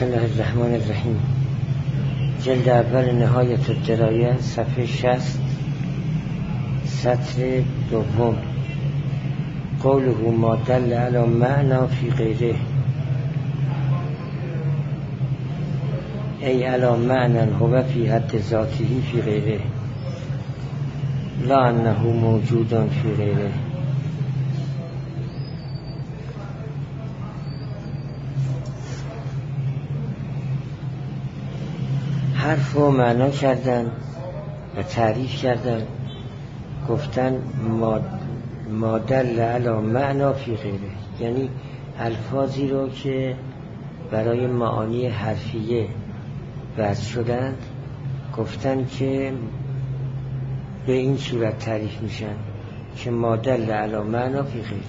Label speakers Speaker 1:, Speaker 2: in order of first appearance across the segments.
Speaker 1: بسم الله الرحمن الرحیم. جلد اول نهایت الدرایه، صفحه 60، سطر دوم. قوله ما دل علی معنی فی غیره، ای علی معنی هو فی حد ذاته فی غیره، لا انه موجود فی غیره. حرف و معنا کردن و تعریف کردن، گفتن ما دل علی معنا فی غیره، یعنی الفاظی رو که برای معانی حرفیه وضع شدند گفتن که به این صورت تعریف میشن که ما دل علی معنا فی غیره.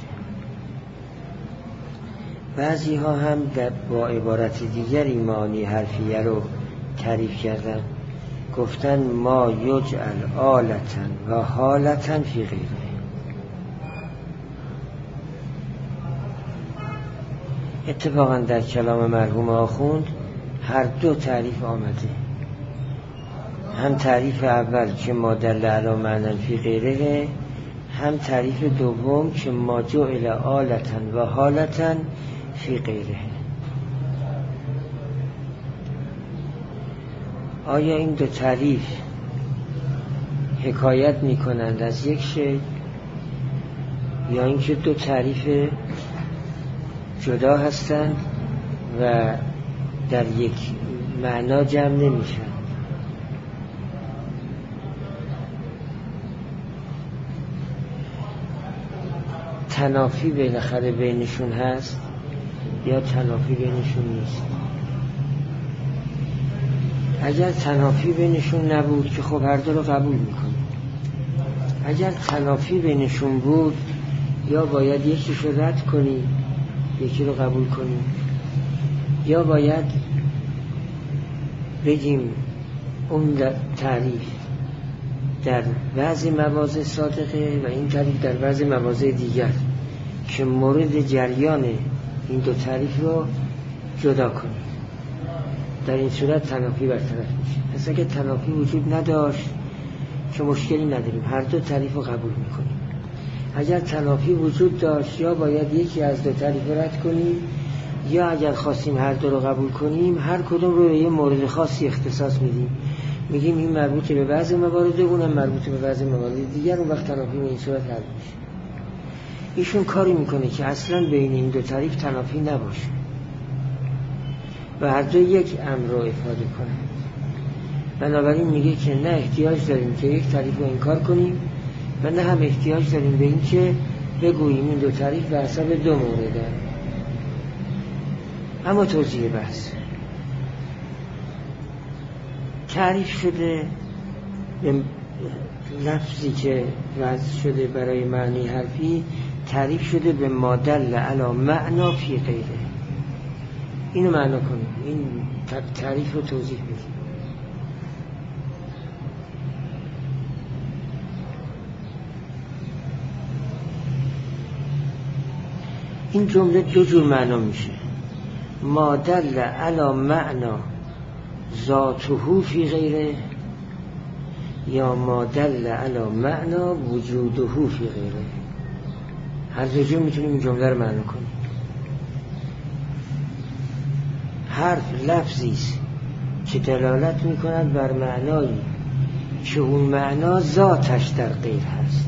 Speaker 1: بعضی ها هم با عبارت دیگری معانی حرفیه رو تعریف کردن، گفتن ما یجعل آلتن و حالتن فی غیره. اتفاقا در کلام مرحوم آخوند هر دو تعریف آمده، هم تعریف اول که ما دل علی معنی فی غیره، هم تعریف دوم که ما جعل آلتن و حالتن فی غیره. آیا این دو تعریف حکایت می کنند از یک شی، یا اینکه دو تعریف جدا هستند و در یک معنا جمع نمیشن؟ تنافی بالاخره بینشون هست یا تنافی بینشون نیست؟ اگر تنافی بینشون نبود که خب هر دو رو قبول میکنیم. اگر تنافی بینشون بود یا باید یکی رو رد کنیم یکی رو قبول کنیم، یا باید بگیم اون تعریف در بعضی مواضع صادقه و این تعریف در بعضی مواضع دیگر که مورد جریان این دو تعریف رو جدا کنیم. در این صورت تنافی برطرف میشه. پس اگه تنافی وجود نداشت که مشکلی نداریم، هر دو تعریف رو قبول میکنیم. اگر تنافی وجود داشت یا باید یکی از دو تعریف رو رد کنیم، یا اگر خواستیم هر دو رو قبول کنیم هر کدوم رو به یه مورد خاصی اختصاص میدیم، میگیم این مربوط به بعضی موارد، اونم مربوط به بعضی موارد دیگر، اون وقت تنافی به این صورت حل میشه. ایشون کاری میکنه که اصلا بین این دو تعریف تنافی نباشه و هر دو یک امر رو افاده کنه. بنابراین میگه که نه احتیاج داریم که یک تعریف رو انکار کنیم و نه هم احتیاج داریم به این که بگوییم این دو تعریف بر حسب دو مورده. اما توضیح بحث تعریف شده به لفظی که وضع شده برای معنی حرفی، تعریف شده به ما دل علی معنا فی غیره. اینو معنا کنیم، این تعریف رو توضیح بدیم. این جمله دو جور معنا میشه: ما دل علی معنا ذاته فی غیره، یا ما دل علی معنا وجوده فی غیره. هر دو جور میتونیم این جمله رو معنا کنیم. حرف لفظی است که دلالت میکند بر معنایی که اون معنا ذاتش در غیر هست.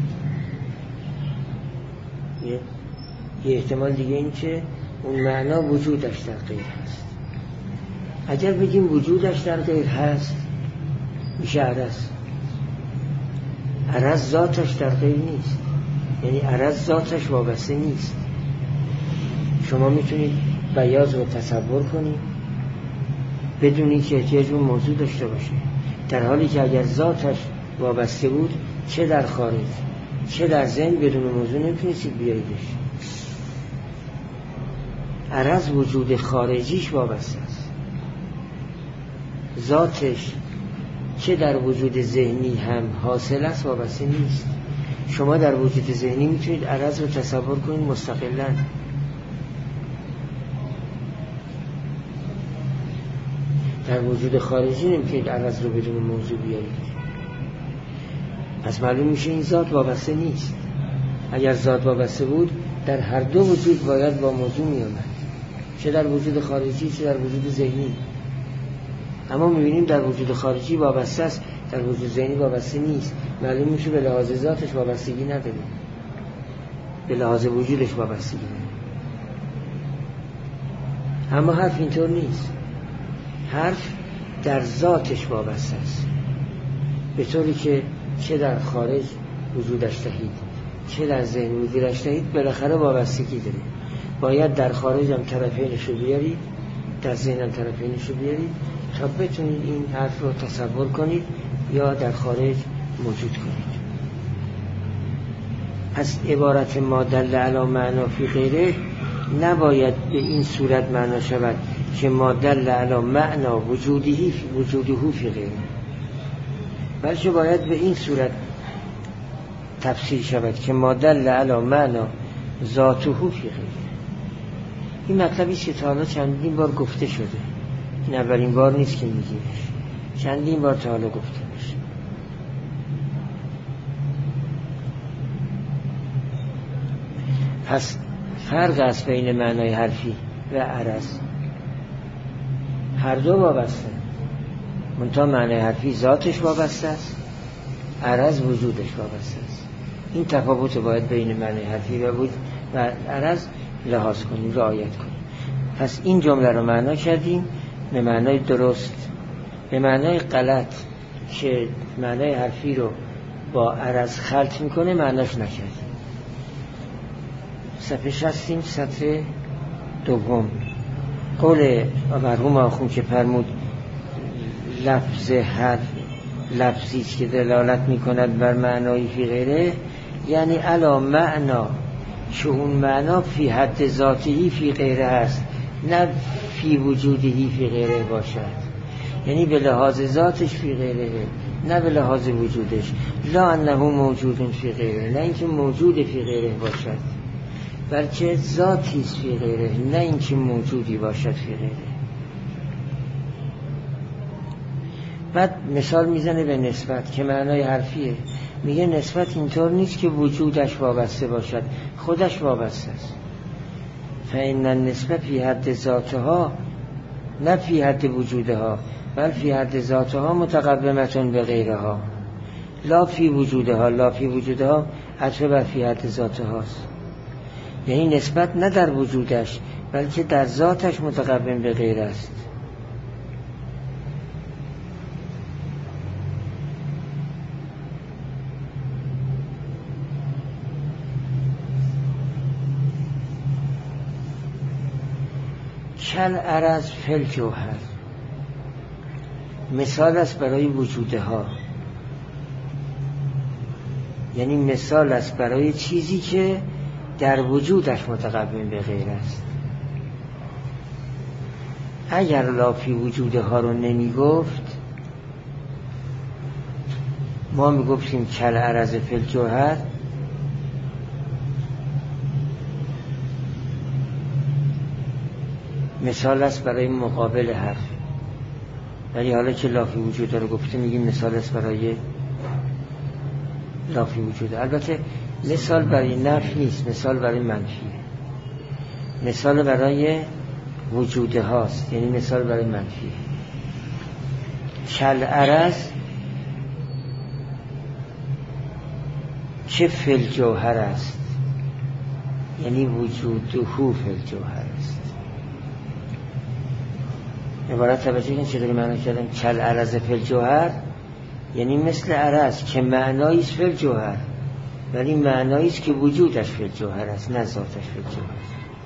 Speaker 1: یه احتمال دیگه این که اون معنا وجودش در غیر هست. اگر بگیم وجودش در غیر هست میشه عرض. عرض ذاتش در غیر نیست، یعنی عرض ذاتش وابسته نیست. شما میتونید بیاض رو تصور کنید بدون اینکه احتیاج به موضوع داشته باشه، در حالی که اگر ذاتش وابسته بود چه در خارج چه در ذهن بدون موضوع نمیتونید بیاییدش. عرض وجود خارجیش وابسته است، ذاتش چه در وجود ذهنی هم حاصل است وابسته نیست. شما در وجود ذهنی میتونید عرض رو تصور کنید مستقلاً، در وجود خارجی نمیتونید عرض رو بدون موضوع بیارید. پس معلوم میشه این ذات وابسته نیست. اگر ذات وابسته بود در هر دو وجود باید با موضوع میامد، چه در وجود خارجی چه در وجود ذهنی. اما میبینیم در وجود خارجی وابسته است، در وجود ذهنی وابسته نیست. معلوم میشه به لحاظ ذاتش وابستگی نداره، به لحاظ وجودش وابستگی نداره. اما حرف اینطور نیست. حرف در ذاتش وابسته است، به طوری که چه در خارج وجودش دهید چه در ذهن وجودش دهید بالاخره وابستگی داره. باید در خارج هم طرفینش رو بیارید، در ذهن هم طرفینش رو بیارید تا بتونید این حرف رو تصور کنید یا در خارج موجود کنید. پس عبارت ما دل علی معنا فی غیره نباید به این صورت معنا شود که ما دل علی معنا وجوده فی غیره، بلکه باید به این صورت تفسیر شود که ما دل علی معنا ذاته فی غیره. این مطلبی است که تا حالا چندین بار گفته شده، این اولین بار نیست که میگیمش، چندین بار تا حالا گفته میشه. پس فرق است بین معنای حرفی و عرض، هر دو وابسته، منتها معنای حرفی ذاتش وابسته است، عرض وجودش وابسته است. این تفاوت باید بین معنای حرفی و عرض لحاظ کنیم، رعایت کنیم. پس این جمله رو معنا کردیم به معنای درست. به معنای غلط که معنای حرفی رو با عرض خلط میکنه معناش نکردیم. صفحه 60 سطر دوم قول مرحوم آخوند که فرمود لفظ حرف لفظی که دلالت میکند بر معنای فی غیره، یعنی علا معنا که اون معنا فی حد ذاتی فی غیره هست، نه فی وجودی فی غیره باشد. یعنی به لحاظ ذاتش فی غیره، نه به لحاظ وجودش. لا انه موجود فی غیره، نه اینکه موجود فی غیره باشد، بلکه ذاتی است فی غیره، نه اینکه موجودی باشد فی غیره. بعد مثال میزنه به نسبت که معنای حرفیه. میگه نسبت اینطور نیست که وجودش وابسته باشد، خودش وابسته است. فإن النسبة فی حد ذاتها نه فی حد وجودها، بل فی حد ذاتها متقومتون به غیرها. لا فی وجودها، لا فی وجودها عطف بر فی حد ذاتهاست. یعنی نسبت نه در وجودش بلکه در ذاتش متقوم به غیر است. کل عرض فل جوهر مثال است برای وجودها، یعنی مثال است برای چیزی که در وجودش متقوم به غیر است. اگر لافی وجودها رو نمی گفت، ما می گفتیم کل عرض فل جوهر، مثال است برای مقابل حرف. ولی حالا که لافی وجود رو گفته میگیم مثال است برای لافی وجود. البته مثال برای نفی نیست، مثال برای منفیه. مثال برای وجوده هاست، یعنی مثال برای منفیه. کل عرض که فل جوهر است، یعنی وجوده فل جوهر است. عبارت توجه کنید چه داری معنی کردم؟ کل عرض فل جوهر یعنی مثل عرض که معناییست فل جوهر، ولی معناییست که وجودش فل جوهر است، نه ذاتش فل جوهر.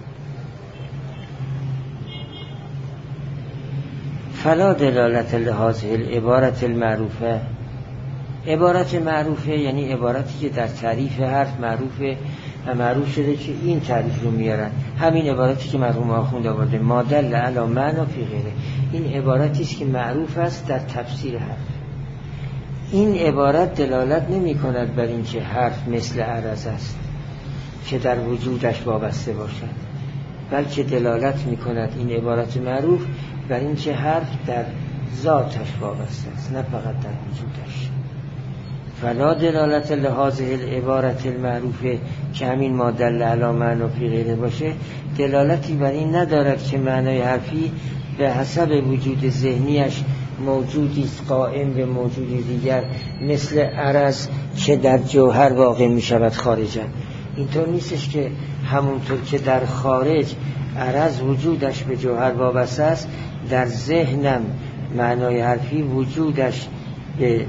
Speaker 1: فلا دلالت لهذه العبارت المعروفه. عبارت معروفه یعنی عبارتی که در تعریف حرف معروفه و معروف شده که این تعریف رو میارن. همین عبارتی که مرحوم آخوند آورده ما دل علی معنا فی غیره، این عبارتی است که معروف است در تفسیر حرف. این عبارت دلالت نمی کند بر این که حرف مثل عرض است که در وجودش وابسته باشد، بلکه دلالت می کند این عبارت معروف بر این که حرف در ذاتش وابسته است، نه فقط در وجودش. فلا دلالت لهذه العبارت المعروفه که همین ما دل علی معنی فی غیره باشه، دلالتی بر این ندارد که معنای حرفی به حسب وجود ذهنیش موجودی است قائم به موجودی دیگر مثل عرض که در جوهر واقع می شود خارجا. اینطور نیستش که همونطور که در خارج عرض وجودش به جوهر وابسته است، در ذهنم معنای حرفی وجودش به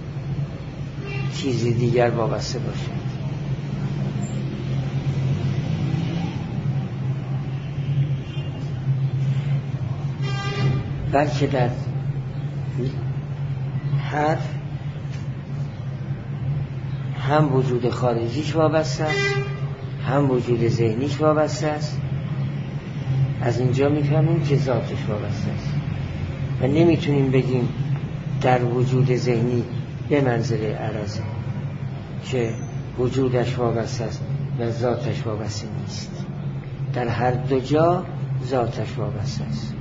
Speaker 1: چیزی دیگر وابسته باشه. بلکه در حرف هم وجود خارجیش وابسته است، هم وجود ذهنیش وابسته است. از اینجا میفهمیم که ذاتش وابسته است و نمیتونیم بگیم در وجود ذهنی به منزله عرضه که وجودش وابسته است و ذاتش وابسته نیست. در هر دو جا ذاتش وابسته است.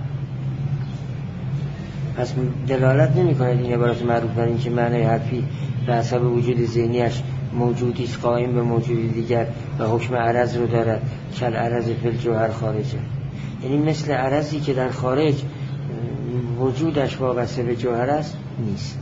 Speaker 1: پس دلالت نمی کند این عبارت معروف بر این که معنای حرفی به حسب وجود ذهنیش موجودی است قائم به موجودی دیگر و حکم عرض رو دارد که العرض فی الجوهر خارجه. یعنی مثل عرضی که در خارج وجودش وابسته به جوهر است نیست.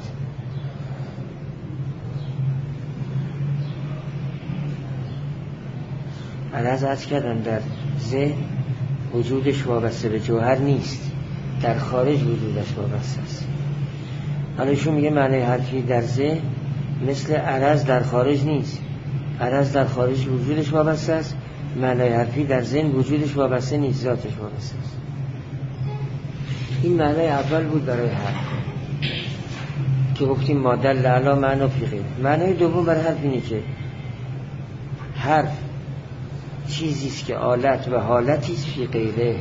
Speaker 1: عرض عرض کردن در ذهن وجودش وابسته به جوهر نیست، در خارج وجودش وابسته است. حالا ایشون میگه معنی حرفی در ذهن مثل عرض در خارج نیست. عرض در خارج وجودش وابسته است، معنی حرفی در ذهن وجودش وابسته نیست، ذاتش وابسته است. این معنی اول بود برای حرف که گفتیم ما دل علی معنی فی غیره. معنی دوم برای حرف اینه که حرف چیزیست که آلت و حالتیست فی غیره،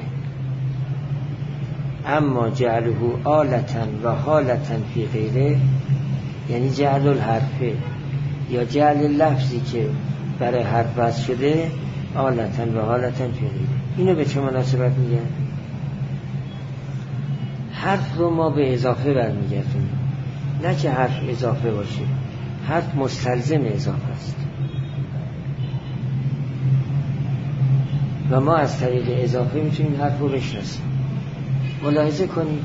Speaker 1: اما جعله آلتا و حالتا فی غیره، یعنی جعل الحرفه یا جعل لفظی که برای حرف وضع شده آلتا و حالتا فی غیره. اینو به چه مناسبت میگن؟ حرف رو ما به اضافه برمیگردیم، نه که حرف اضافه باشه. حرف مستلزم اضافه است و ما از طریق اضافه میتونیم حرف رو بشناسیم. ملاحظه کنید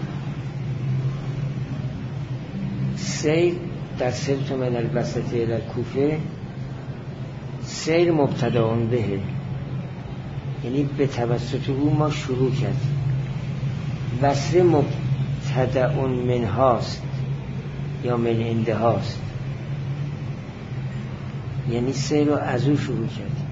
Speaker 1: سیر در سرت من البسطه الی الکوفه، سیر مبتدا به، یعنی به توسط او ما شروع کردیم. بصره مبتدا من هاست یا من عنده هاست، یعنی سیر رو از او شروع کردیم.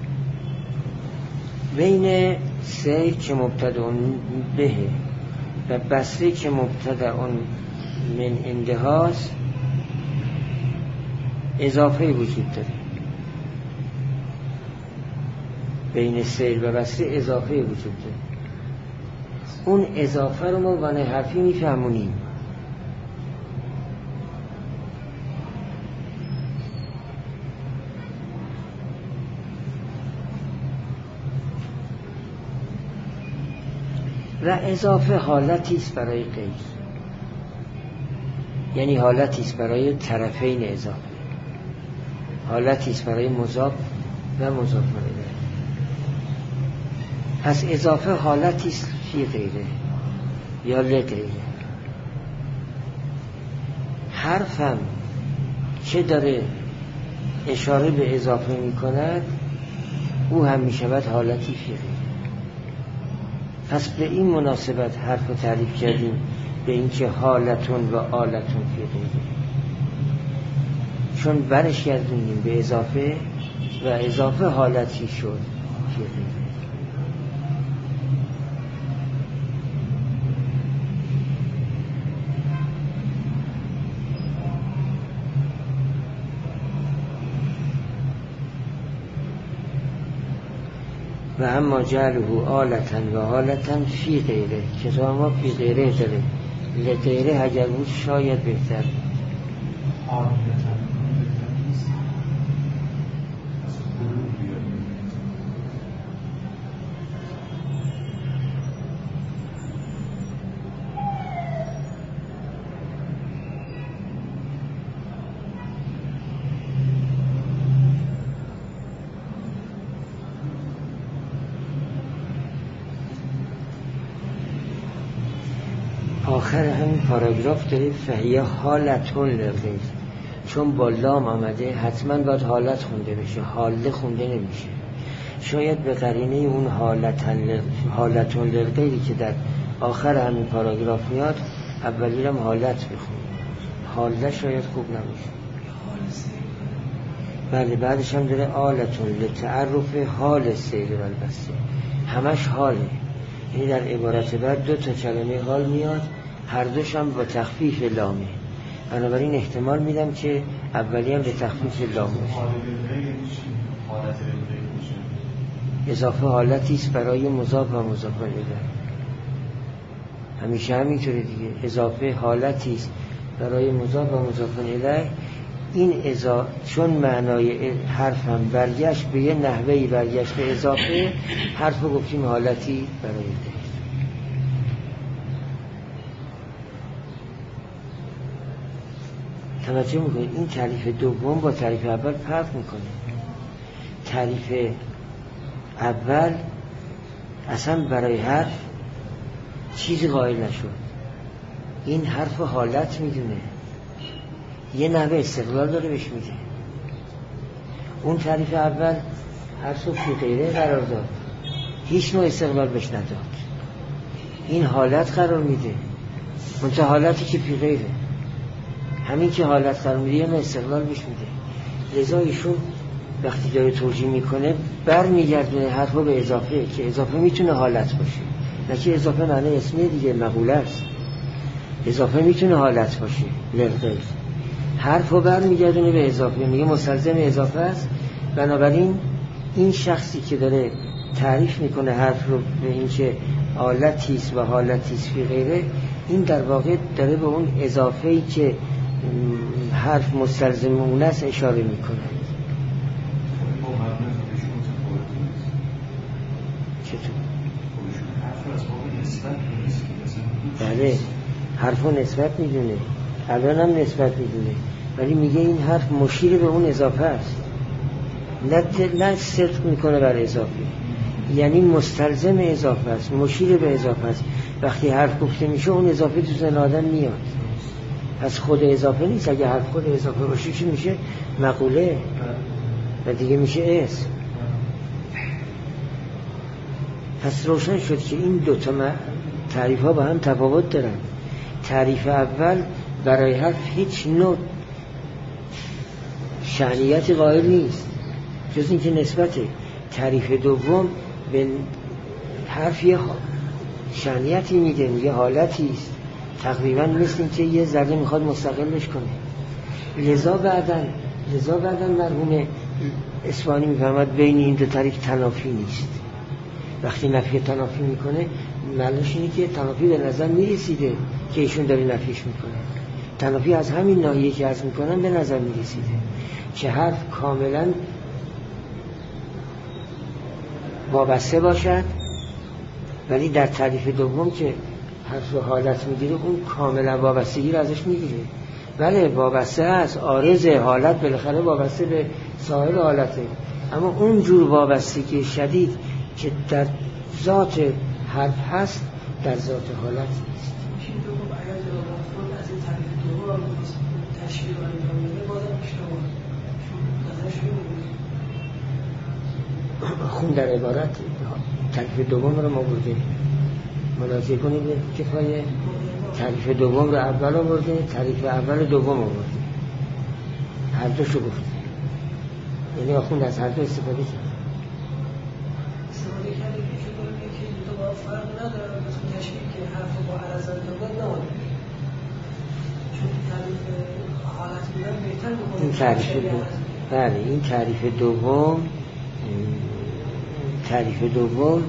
Speaker 1: بین سیر که مبتدا به و بصره که مبتدا من عنده هاست اضافه وجود داره. بین سیر و بصره اضافه وجود داره. اون اضافه رو ما معنی حرفی میفهمونیم. و اضافه حالتی است برای غیر، یعنی حالتی است برای طرفین اضافه، حالتی است برای مضاف و مضاف الیه. پس اضافه حالتی است فی غیره یا لغیره. حرفم که داره اشاره به اضافه می کند او هم می شود حالتی فی غیره. پس به این مناسبت حرف رو تعریف کردیم به این که حالتون و آلتون فی غیره، چون برش گردونیم به اضافه و اضافه حالتی شد فی غیره. و اما جعله آلتا و حالتا فی غیره، کتاب ما فی غیره داره، لغیره اگر بود شاید بهتر. آخر همین پاراگراف داره فهیه حالتون لغیر، چون با لام آمده حتما باید حالت خونده بشه، حاله خونده نمیشه. شاید به قرینه اون حالتون لغیری که در آخر همین پاراگراف میاد اولی هم حالت بخونه، حاله شاید خوب نمیشه. بله بعدش هم داره آلتون لتعرف حال سیر و البسته، همش حاله. یعنی در عبارت بعد 2 تا کلمه حال میاد، هر دوش هم با تخفیف لامه. بنابراین احتمال میدم که اولی هم به تخفیف لام باشه. اضافه حالتی است برای مضاف و مضاف الیه. همیشه همینطوره دیگه، اضافه حالتی است برای مضاف و مضاف الیه. این چون معنای حرف هم برگشت به یه نحوهی، برگشت به اضافه، حرف رو گفتیم حالتی برای ده. توجه میکنید این تعریف دوم با تعریف اول فرق میکنه. تعریف اول اصلا برای حرف چیزی قائل نشد، این حرف حالت میدونه، یه نحوه استقلال داره بهش میده. اون تعریف اول حرف رو فی غیره قرار داد، هیچ نوع استقلال بهش نداد. این حالت قرار میده، منتها حالتی که فی غیره، همین که حالت قرار میده یه نوع استقلال بهش میده. لذا ایشون وقتی داره توجیه میکنه برمیگردونه حرف رو به اضافه، که اضافه میتونه حالت باشه، نه که اضافه معنی اسمی دیگه مقوله است. اضافه میتونه حالت باشه، لغیر حرف رو برمیگردونه به اضافه، میگه مستلزم اضافه است. بنابراین این شخصی که داره تعریف میکنه حرف رو به این که حالتیست و حالتیست فی غیره، این در واقع داره به اون اضافه‌ای که حرف مستلزم اون است اشاره میکنه. چطور؟ بله حرف رو نسبت میدونه، الان هم نسبت میدونه، ولی میگه این حرف مشیر به اون اضافه است، نه صدق میکنه بر اضافه، یعنی مستلزم اضافه است، مشیر به اضافه است. وقتی حرف گفته میشه اون اضافه تو ذهن آدم میاد، پس خود اضافه نیست. اگه حرف خود اضافه باشه چی میشه؟ مقوله و دیگه میشه اسم. پس روشن شد که این دوتا تعریف ها با هم تفاوت دارن. تعریف اول برای حرف هیچ نوع شأنیتی قائل نیست جز این که نسبته. تعریف دوم به حرف یه شأنیتی میده، میگه حالتی است، تقریبا مثل این که یه ذره میخواد مستقلش کنه. لذا بعداً مرحوم اصفهانی میفهمد بین این دو تعریف تنافی نیست. وقتی نفی تنافی میکنه معنیش اینه که تنافی به نظر میرسیده که ایشون داره نفیش میکنه. تنافی از همین ناحیه که عرض میکنن به نظر میرسیده که حرف کاملا وابسته باشد، ولی در تعریف دوم که حرف حالت میگیره اون کاملا وابستگی رو ازش میگیره. بله وابسته است، عارض حالت بالاخره وابسته به صاحب حالته، اما اون جور وابستگی شدید که در ذات حرف هست در ذات حالت نیست. خون در عبارت تعریف دوم رو ما بردیم، ملاحظه کنید کفایه تعریف دوم رو اول آورده، تعریف اول دوم آورده، هر دوشو گفت، یعنی آخوند از هر دو استفاده کرد.
Speaker 2: استفاده کرده که کنید که این دو با فرق نداره، مثل تشبیه که حرف با عرض انتقاد نمانده، چون تعریف حالت بودن بهتر بکنه.
Speaker 1: این تعریف دوم، بله این تعریف دوم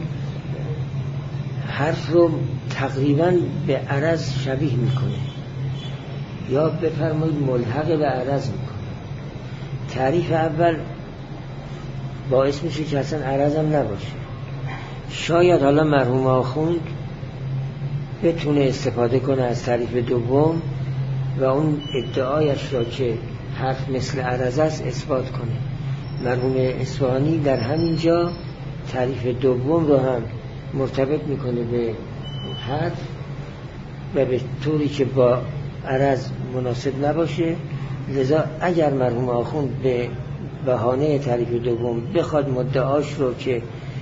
Speaker 1: حرف رو تقریبا به عرض شبیه میکنه، یا بفرمایید ملحق به عرض میکنه. تعریف اول باعث میشه که اصلا عرض هم نباشه. شاید حالا مرحوم آخوند بتونه استفاده کنه از تعریف دوم و اون ادعایش را که حرف مثل عرض است اثبات کنه. مرحوم اصفهانی در همین جا تعریف دوم رو هم مرتبط میکنه به حرف و به طوری که با عرض مناسب نباشه. لذا اگر مرحوم آخوند به بهانه تعریف دوم بخواد مدعاش رو که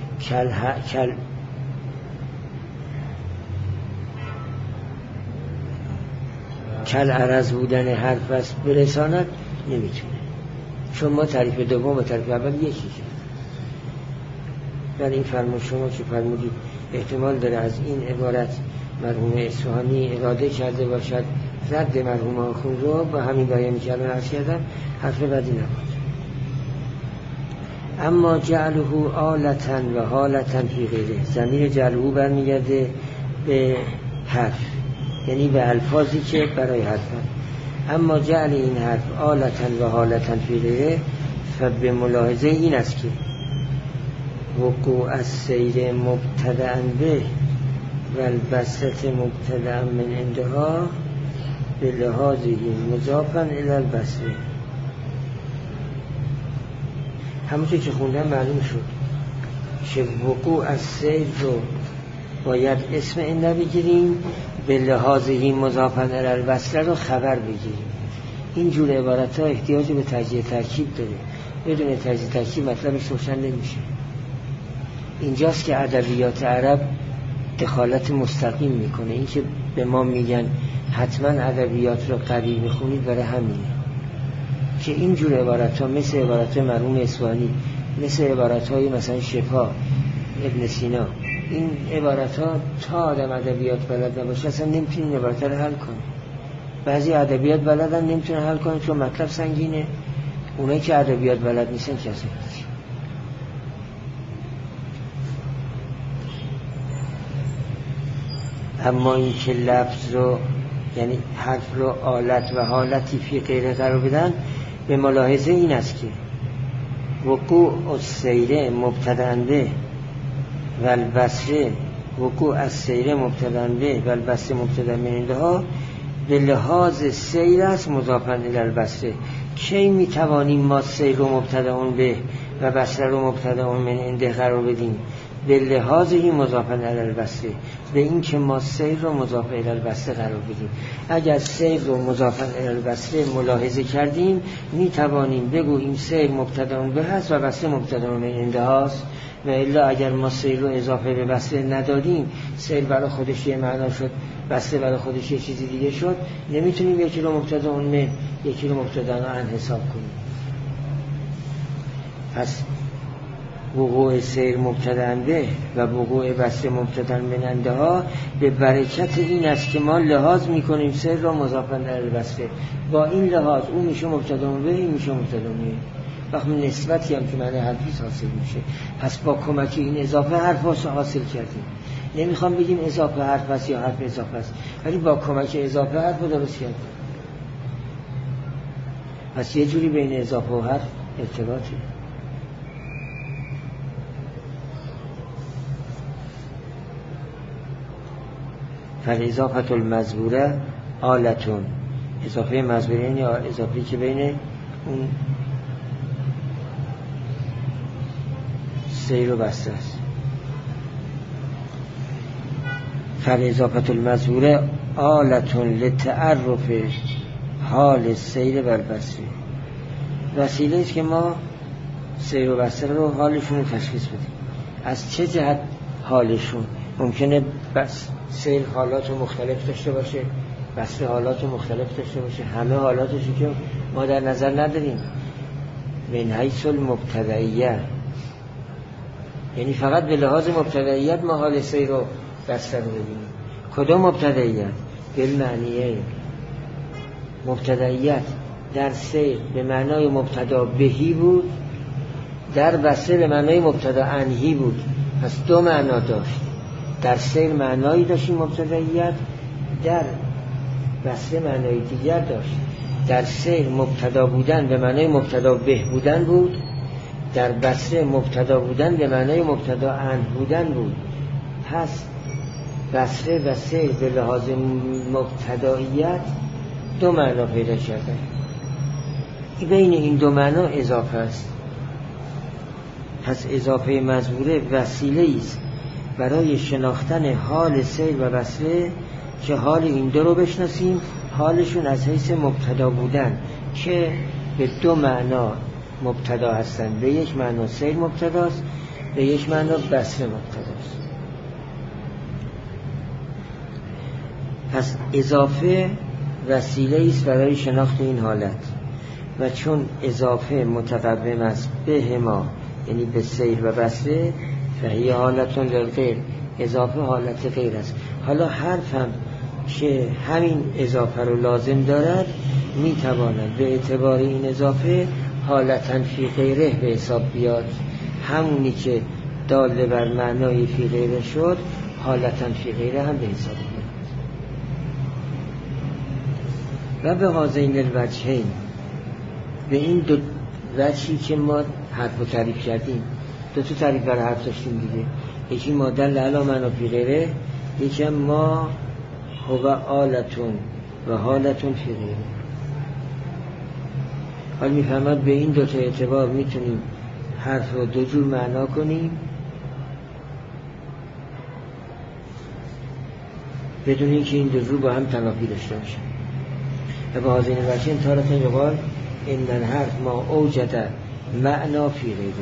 Speaker 1: کل عرض بودن حرف است برساند، نمیتونه، چون ما تعریف دوم و تعریف اول یکیه. ولی این فرمود شما که فرمودید احتمال داره از این عبارت مرحوم اصفهانی اراده کرده باشد رد مرحوم آخوند رو با همین گایه میکردن عرض کردم، حرف بدی نبود. اما جعله آلتن و حالتن فی غیره، ضمیر جعله برمیگرده به حرف، یعنی به الفاظی که برای حرفن. اما جعل این حرف آلتن و حالتن فی غیره فبه ملاحظه این است که وقوع السیر مبتدأ به و البسط مبتدأ من عندها به لحاظه مضافا الی البسط. همونطور که خوندم معلوم شد که وقوع السیر رو باید اسم این نبگیریم، به لحاظه مضافا الی البسط رو خبر بگیریم. این جور عبارت ها احتیاج به تجزیه ترکیب داره، بدون تجزیه ترکیب مطلبش روشن نمیشه. اینجاست که ادبیات عرب دخالت مستقیم میکنه. این که به ما میگن حتما ادبیات رو قوی میخونید برای همینه که این جور عبارت ها مثل عبارت مرحوم اصفهانی، مثل عبارت های مثلا شفا ابن سینا، این عبارت ها تا آدم ادبیات بلد نباشه اصلا نمیتونه این عبارت رو حل کنه. بعضی ادبیات بلدن نمیتونه حل کنه چون مطلب سنگینه، اونایی که ادبیات بلد نیستن که اصلا هیچ. اما این که لفظ رو یعنی حرف رو آلت و حالتی فی غیره قرار بدن، به ملاحظه این است که وقوع السیر مبتدأ به و البسط، وقوع السیر مبتدأ به و البسط مبتدأ من عندها به لحاظ سیر است مضافا الی البسط. کی میتوانیم ما سیر رو مبتدأ به و بسط رو مبتدأ من عنده قرار بدیم؟ به لحاظه مضافا الی البسط، به این که ما سیر رو مضاف الی البسط قرار بدیم. اگر سیر رو مضافا الی البسط ملاحظه کردیم می توانیم بگوییم سیر مبتدأ به هست و بسط مبتدأ من عنده هست. و الا اگر ما سیر رو اضافه به بسط ندادیم، سیر برای خودش یه معنا شد، بسط برای خودش یه چیزی دیگه شد، نمیتونیم یکی رو مبتدأ من یکی رو مبتدأ عن حساب کنیم. پس وقوع سیر مبتدأ به و وقوع بسط مبتدأ من عندها به برکت این است که ما لحاظ میکنیم سیر را مضافا الی البسط. با این لحاظ اون میشه مبتدأ به، این میشه مبتدأ به، وقتی نسبتی هم که معنی حرفی حاصل میشه. پس با کمک این اضافه حرف حاصل کردیم. نمیخوام بگیم اضافه حرف است یا حرف اضافه است، ولی با کمک اضافه حرف درست کردیم. پس یه جوری بین اضافه و حرف ارتباطی. فالاضافه المذکوره آلتون، اضافه مذکوره یعنی اضافه‌ای که بین اون سیر و بسته است. فالاضافه المذکوره آلتون لتعرف حال سیر و البسط، وسیله است که ما سیر و بسته رو حالشون رو تشخیص بدیم. از چه جهت حالشون؟ ممکنه بس سیر حالات مختلف داشته باشه، بسته حالات مختلف داشته باشه، همه حالاتشو که ما در نظر نداریم. من حیث المبتدئیه، یعنی فقط به لحاظ مبتدئیت ما حال سیر و بسته رو ببینیم. کدوم مبتدئیت؟ بالمعنیه. مبتدئیت در سیر به معنای مبتدا بهی بود، در بسته به معنای مبتدا عنهی بود. پس دو معنا داشت. در سیر معنایی داشت مبتدئیت، در بسته معنای دیگر داشت. در سیر مبتدا بودن به معنای مبتدا به بودن بود، در بسته مبتدا بودن به معنای مبتدا عنه بودن بود. پس بسته و سیر به لحاظ مبتداییت دو معنا پیدا کرده. بین این دو معنا اضافه است. پس اضافه مذکوره وسیله است برای شناختن حال سیر و بسته که حال این دو رو بشناسیم، حالشون از حیث مبتدا بودن که به دو معنا مبتدا هستن. به یک معنا سیر مبتداست، به یک معنا بصره مبتداست. پس اضافه وسیله است برای شناخت این حالت و چون اضافه متقدم است به ما، یعنی به سیر و بصره، فهی حالتون للغیر، اضافه حالت غیر است. حالا حرف هم که همین اضافه رو لازم دارد میتواند به اعتبار این اضافه حالتاً فی غیره به حساب بیاد. همونی که داله بر معنای فی غیره شد حالتاً فی غیره هم به حساب بیاد. و به هذین الوجهین، به این دو وجهی که ما حرف رو تعریف کردیم، دو تا تعریف برای حرف داشتیم دیگه، یکی ما دل علی معنا فی غیره، یکی ما هو آلتون و حالتون فی غیره. حال میفهمد به این دو تا اعتبار میتونیم حرف رو دو جور معنا کنیم بدون اینکه این دو جور با هم تنافی داشته باشه. و با هذین الوجهین تارة یقال ان الحرف ما اوجد معنا فی غیره.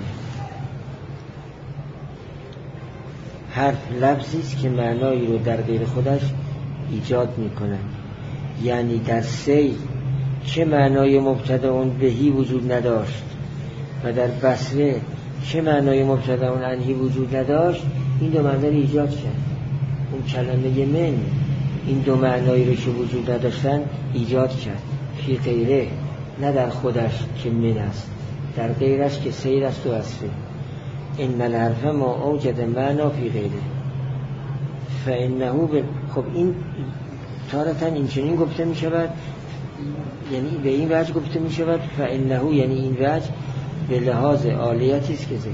Speaker 1: حرف لفظی است که معنایی رو در غیر خودش ایجاد میکنه. یعنی در سی چه معنای مبتدا اون بهی وجود نداشت و در بصره چه معنای مبتدا اون انهی وجود نداشت، این دو معنی رو ایجاد کرد. اون کلمه من این دو معنایی رو که وجود نداشتن ایجاد کرد فی غیره، نه در خودش که من است، در غیرش که سیر است و بصره. ان الحرف ما اوجد معنا فی غیره فانه خب این تارة این چنین گفته می شود، یعنی به این وجه گفته می شود فانه، یعنی این وجه به لحاظ عالیتی است که ذکر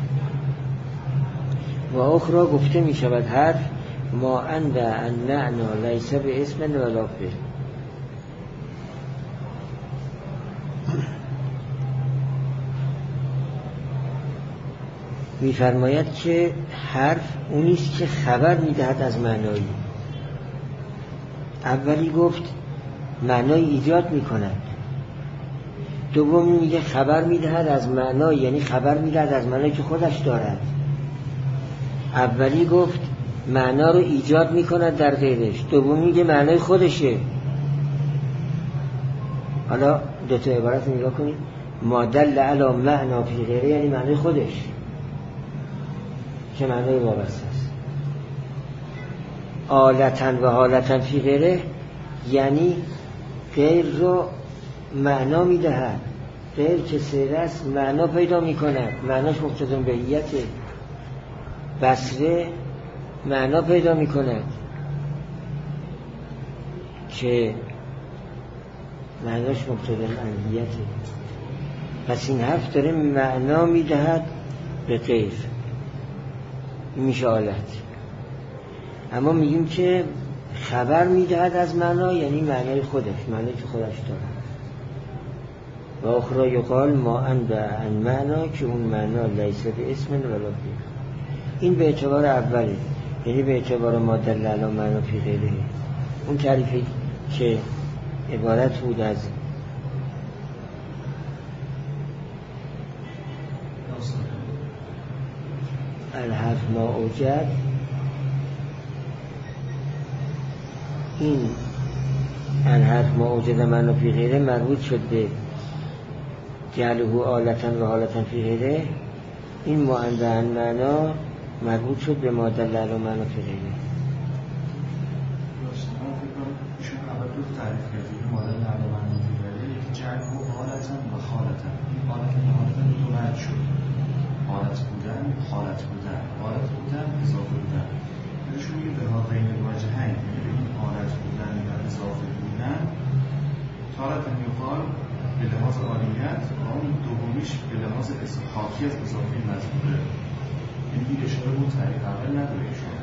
Speaker 1: و اخرى گفته می شود حرف ما عند ان معنا لیس به اسم ولا فعل. می‌فرماید که حرف اونیست که خبر می‌دهد از معنایی. اولی گفت معنای ایجاد می‌کند، دومی میگه خبر می‌دهد از معنایی، یعنی خبر می‌دهد از معنایی که خودش دارد. اولی گفت معنا رو ایجاد می‌کند در غیرش، دومی میگه معنای خودشه. حالا دو تا عبارت رو نگاه کنید. ما دل علی معنا فی غیره یعنی معنای خودش که معنای وابسته است. آلتن و حالتن فی غیره یعنی غیر رو معنا میدهد، غیر که سیر است معنا پیدا میکند، معناش مقتضی بهیته. بصره معنا پیدا میکند که معناش مقتضی انهیته. پس این حرف داره معنا میدهد به غیر، میشه آلت. اما میگیم که خبر میدهد از معنا یعنی معنای خودش، معنایی که خودش داره. و اخرى یقال ما عند ان معنا، که اون معنا لیس به اسم ولا فعل. این به اعتبار اوله، یعنی به اعتبار ما دل علی معنا فی غیره. اون تعریفی که عبارت بود از الحرف ما اوجد، این الحرف ما اوجد معنا فی غیره مربوط شد به جعله آلتن و حالتن فی غیره. این معندن معنا مربوط شد به ما دل علی معنا فی غیره.
Speaker 3: چون اول دو تعریف کردیم ما دل علی معنا فی غیره، یکی جعله آلتن و حالتن. این آلتن و حالتن دو معنی شد، حالت بودن، حالت بودن، حالت بودن، اضافه بودن. نشون میگه به هذین الوجهین، یعنی این حالت بودن و اضافه بودن تارة یقال به لحاظ عالیت و اون دومیش به لحاظ حاکی از اضافه مذکوره. یعنی این اشاره بود تعریف اول نداره اشاره.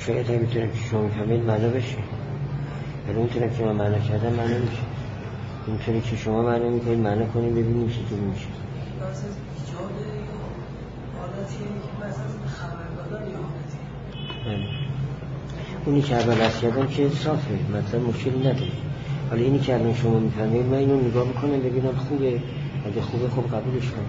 Speaker 1: شاید هم میتونم که شما میفهمید معنا بشه، ولی میتونم که من معنا کردم معنا میشه. میتونه که شما معنا میکنید معنا کنید ببینیم چی تو میشه.
Speaker 2: واسه ایجاد حالتی که مثلا خبر دادن یا حالتی
Speaker 1: اونی که اول از کردم که صافه، مثلا مشکلی نداره. حالا اینی که الان شما میفهمید من اینو نگاه میکنم ببینم خوبه، اگه خوبه خب قبولش کنم.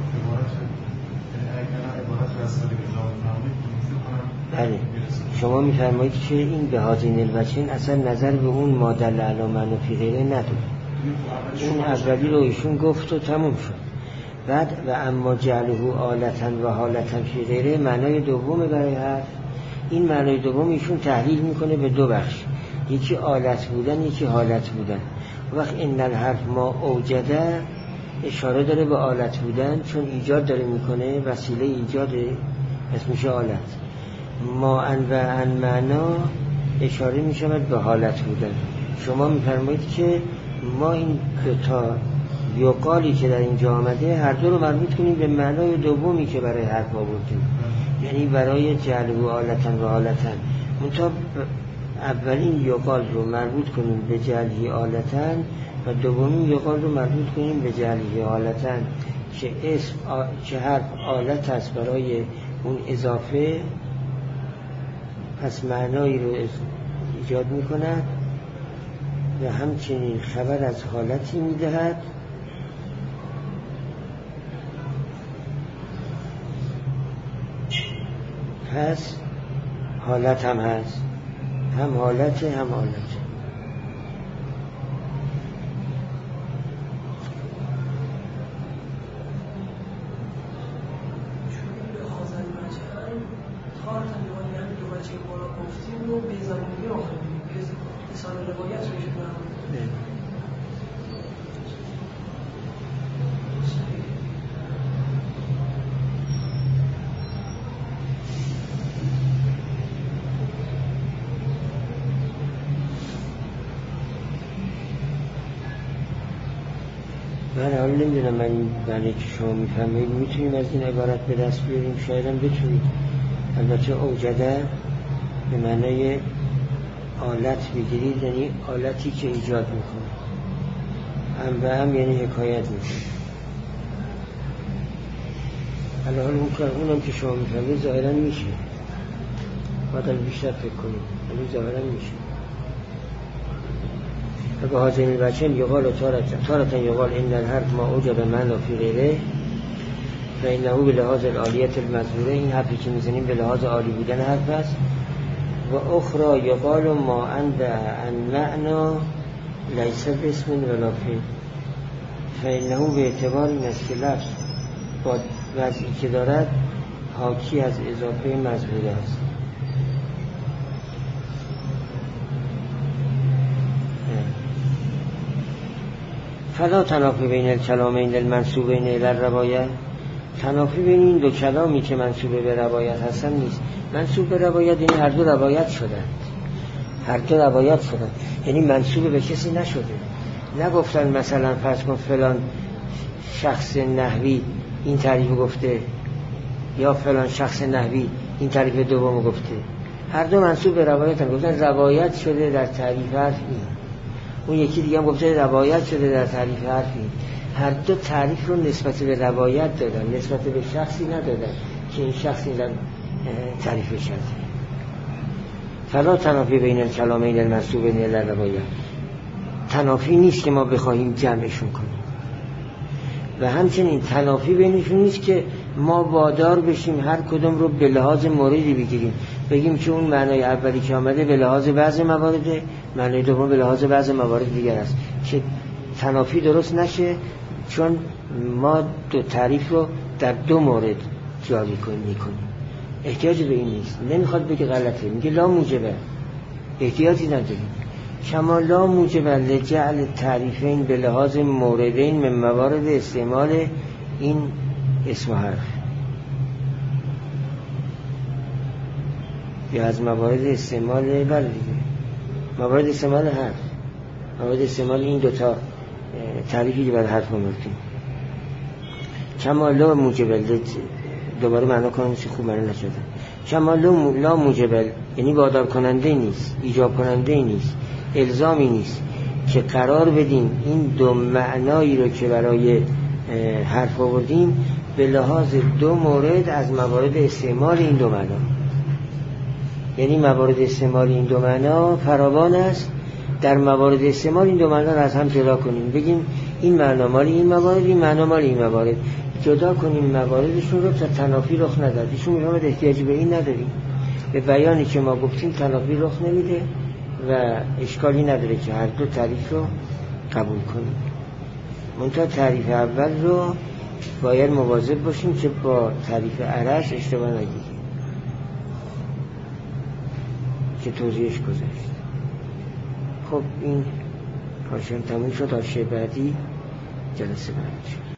Speaker 1: بله شما میفرمایید که این به هازین الوجهین اصلا نظر به اون مادل علامن و فی غیره نداره. این اولی رو ایشون گفت و تموم شد. بعد و اما جعله آلتن و حالتن فی غیره معنای دوم برای حرف. این معنای دوم ایشون تحلیل میکنه به دو بخش، یکی آلت بودن یکی حالت بودن. وقت این الحرف ما اوجده اشاره داره به آلت بودن چون ایجاد داره میکنه، وسیله ایجاده اسمش آلت. ما ان و ان معنا اشاره میشود به حالت بودن. شما میفرمایید که ما این دوتا یقالی که در اینجا آمده هر دو رو مربوط کنیم به معنای دومی که برای حرف آوردیم، یعنی برای جعل و آلتن و حالتن. منتها اولین یقال رو مربوط کنیم به جعلی آلتن و دومین یقال رو مربوط کنیم به جعلی حالتن که اسم که حرف آلت است برای اون اضافه، پس معنایی رو ایجاد می کند و همچنین خبر از حالتی می دهد پس حالت هم هست، هم حالت هم حالت.
Speaker 2: رو به زمانی آخری به سال روایت میشه
Speaker 1: من حالا نمیدونم من بله که شما میفهمید میتونیم از این عبارت به دست بیاریم، شاید هم بتونید. البته اوجده به معنای آلت بگیرید، یعنی آلتی که ایجاد میکنه. هم به هم یعنی حکایت میکنه. حالا اونم که شما میفهمید ظاهرا میشه، باید بیشتر فکر کنید، ولی ظاهرا میشه. و به هازین الوجهین یقال و تارتن یقال این الحرف ما اوجب معنا فی غیره و اینه به لحاظ العالیت المذکوره، این حرفی که میزنیم به لحاظ عالی بودن حرف است. و اخرى یقال ما عند ان معنا لیس باسم ولا فعل فانه به اعتبار این است که لفظ با وضعی که دارد حاکی از اضافه مذکوره است. فلا تنافی بین الکلامین المنسوبین الی الروایه، تنافی بین این دو کلامی که منسوب به روایت هستن نیست. منسوب به روایت یعنی هر دو روایت شدند، هر دو روایت شدند، یعنی منسوب به کسی نشده. نگفتن مثلا فرض کن فلان شخص نحوی این تعریف گفته یا فلان شخص نحوی این تعریف دوم گفته، هر دو منسوب به روایت هم گفتن روایت شده در تعریف حرفی، اون یکی دیگه هم گفته روایت شده در تعریف حرفی. هر دو تعریف رو نسبت به روایت دادن، نسبت به شخصی ندادن که این شخصی در تعریف شده. فلا تنافی بین الکلامین المنسوبین الی الروایه، تنافی نیست که ما بخواهیم جمعشون کنیم و همچنین تنافی بینشون نیست که ما وادار بشیم هر کدوم رو به لحاظ موردی بگیریم، بگیم که اون معنای اولی که آمده به لحاظ بعض موارد، معنای دوم به لحاظ بعض موارد دیگر است، که تنافی درست نشه، چون ما دو تعریف رو در دو مورد جاری میکنیم. احتیاج به این نیست، نمیخواد بگه غلطه، میگه لا موجبه، احتیاجی نداریم. کما لا موجبه لجعل تعریفین به لحاظ موردین من موارد استعمال این اسم و حرف، یا از موارد استعمال بله دیگه، موارد استعمال حرف، موارد استعمال این دوتا تعریفی که برای حرف آوردیم. کما لا موجبه، دوباره معنا کنم چه خوب معنا نشده. کما لا موجب، یعنی وادار کننده نیست، ایجاب کننده نیست، الزامی نیست که قرار بدیم این دو معنایی رو که برای حرف آوردیم به لحاظ دو مورد از موارد استعمال این دو معنا، یعنی موارد استعمال این دو معنا فراوان است، در موارد استعمال این دو معنا رو از هم جدا کنیم، بگیم این معنا مال این موارد، این معنا مال این موارد، جدا کنیم مواردشون رو تا تنافی رخ نداد. ایشون میگه احتیاجی به این نداریم، به بیانی که ما گفتیم تنافی رخ نمیده و اشکالی نداره که هر دو تعریف رو قبول کنیم. منتها تعریف اول رو باید مواظب باشیم که با تعریف عرش اشتباه نگیریم که توضیحش گذاشت. خب این پارچه تموم شد، حاشیه بعدی جلسه بعد.